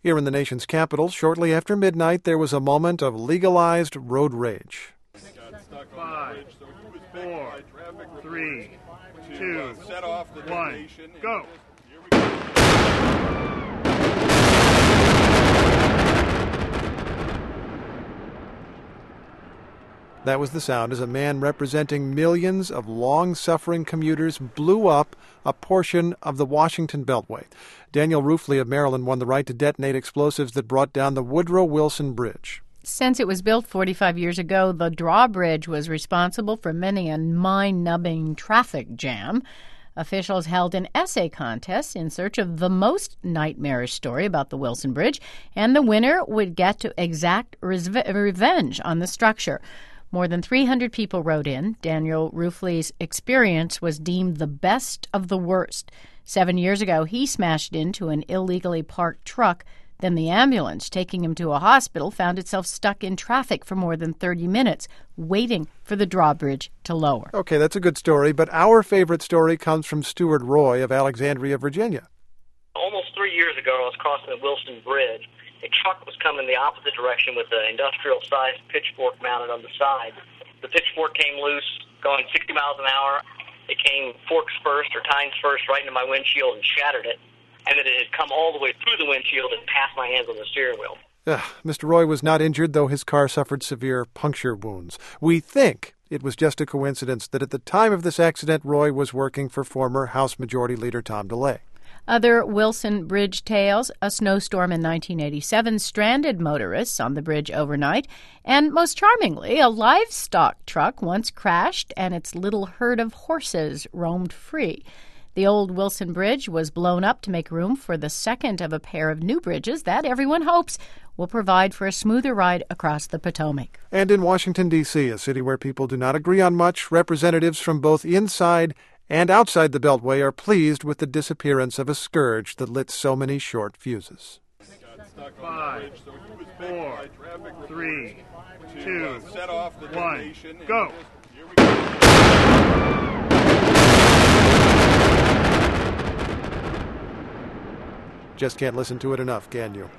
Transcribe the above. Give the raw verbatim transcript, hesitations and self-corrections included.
Here in the nation's capital, shortly after midnight, there was a moment of legalized road rage. Five, four, three, two, one, go! That was the sound as a man representing millions of long-suffering commuters blew up a portion of the Washington Beltway. Daniel Roofley of Maryland won the right to detonate explosives that brought down the Woodrow Wilson Bridge. Since it was built forty-five years ago, the drawbridge was responsible for many a mind-numbing traffic jam. Officials held an essay contest in search of the most nightmarish story about the Wilson Bridge, and the winner would get to exact res- revenge on the structure. More than three hundred people wrote in. Daniel Roofley's experience was deemed the best of the worst. Seven years ago, he smashed into an illegally parked truck. Then the ambulance taking him to a hospital found itself stuck in traffic for more than thirty minutes, waiting for the drawbridge to lower. Okay, that's a good story, but our favorite story comes from Stuart Roy of Alexandria, Virginia. Almost three years ago, I was crossing the Wilson Bridge. A truck was coming the opposite direction with an industrial-sized pitchfork mounted on the side. The pitchfork came loose, going sixty miles an hour. It came forks first, or tines first, right into my windshield and shattered it. And then it had come all the way through the windshield and passed my hands on the steering wheel. Ugh, Mister Roy was not injured, though his car suffered severe puncture wounds. We think it was just a coincidence that at the time of this accident, Roy was working for former House Majority Leader Tom DeLay. Other Wilson Bridge tales: a snowstorm in nineteen eighty-seven stranded motorists on the bridge overnight. And most charmingly, a livestock truck once crashed and its little herd of horses roamed free. The old Wilson Bridge was blown up to make room for the second of a pair of new bridges that everyone hopes will provide for a smoother ride across the Potomac. And in Washington, D C, a city where people do not agree on much, representatives from both inside and outside the Beltway are pleased with the disappearance of a scourge that lit so many short fuses. Five, four, three, two, one, go! Just can't listen to it enough, can you?